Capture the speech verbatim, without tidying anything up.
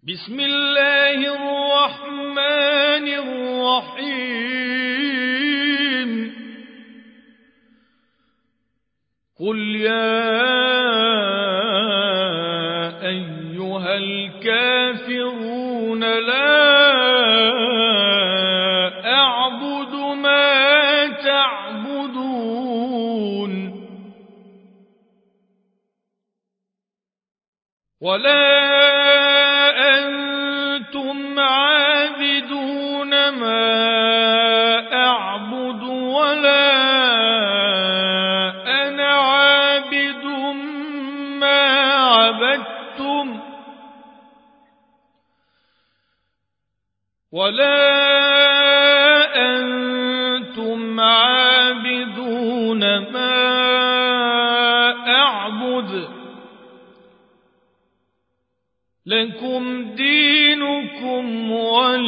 بسم الله الرحمن الرحيم قل يا أيها الكافرون لا أعبد ما تعبدون ولا أنتم عابدون ما أعبد ولا أنا عابد ما عبدتم ولا أنتم عابدون ما أعبد لكم دينكم ولي